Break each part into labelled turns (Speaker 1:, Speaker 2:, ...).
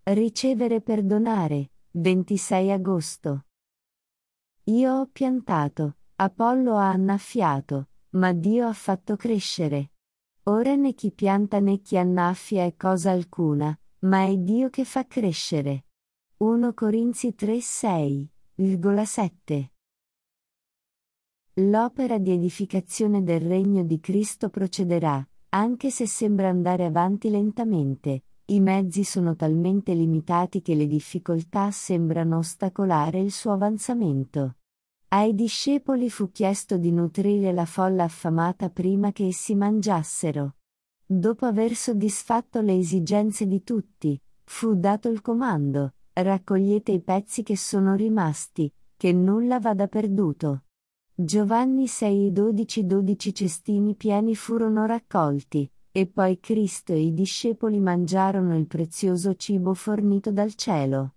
Speaker 1: Ricevere e perdonare, 26 agosto. Io ho piantato, Apollo ha annaffiato, ma Dio ha fatto crescere. Ora né chi pianta né chi annaffia è cosa alcuna, ma è Dio che fa crescere. 1 Corinzi 3:6,7. L'opera di edificazione del regno di Cristo procederà, anche se sembra andare avanti lentamente. I mezzi sono talmente limitati che le difficoltà sembrano ostacolare il suo avanzamento. Ai discepoli fu chiesto di nutrire la folla affamata prima che essi mangiassero. Dopo aver soddisfatto le esigenze di tutti, fu dato il comando: raccogliete i pezzi che sono rimasti, che nulla vada perduto. Giovanni 6:12 cestini pieni furono raccolti, e poi Cristo e i discepoli mangiarono il prezioso cibo fornito dal cielo.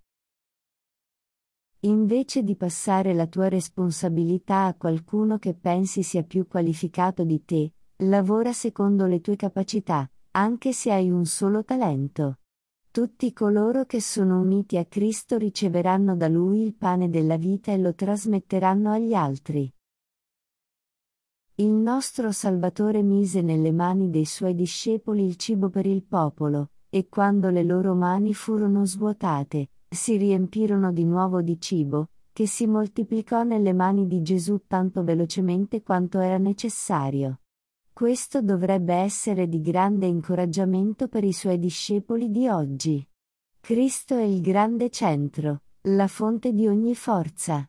Speaker 1: Invece di passare la tua responsabilità a qualcuno che pensi sia più qualificato di te, lavora secondo le tue capacità, anche se hai un solo talento. Tutti coloro che sono uniti a Cristo riceveranno da Lui il pane della vita e lo trasmetteranno agli altri. Il nostro Salvatore mise nelle mani dei Suoi discepoli il cibo per il popolo, e quando le loro mani furono svuotate, si riempirono di nuovo di cibo, che si moltiplicò nelle mani di Gesù tanto velocemente quanto era necessario. Questo dovrebbe essere di grande incoraggiamento per i Suoi discepoli di oggi. Cristo è il grande centro, la fonte di ogni forza.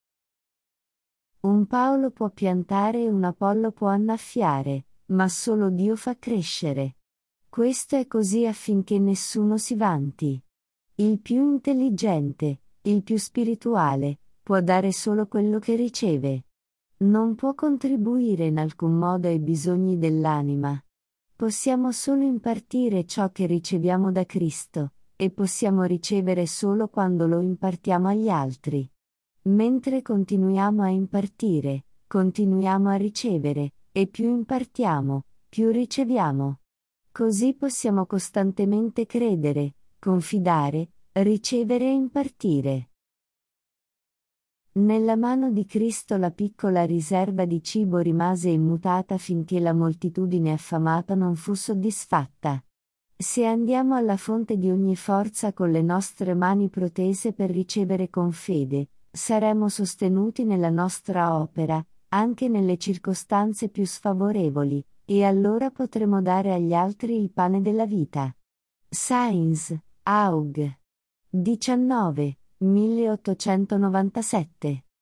Speaker 1: Un Paolo può piantare e un Apollo può annaffiare, ma solo Dio fa crescere. Questo è così affinché nessuno si vanti. Il più intelligente, il più spirituale, può dare solo quello che riceve. Non può contribuire in alcun modo ai bisogni dell'anima. Possiamo solo impartire ciò che riceviamo da Cristo, e possiamo ricevere solo quando lo impartiamo agli altri. Mentre continuiamo a impartire, continuiamo a ricevere, e più impartiamo, più riceviamo. Così possiamo costantemente credere, confidare, ricevere e impartire. Nella mano di Cristo la piccola riserva di cibo rimase immutata finché la moltitudine affamata non fu soddisfatta. Se andiamo alla fonte di ogni forza con le nostre mani protese per ricevere con fede, saremo sostenuti nella nostra opera, anche nelle circostanze più sfavorevoli, e allora potremo dare agli altri il pane della vita. Sainz, Aug. 19, 1897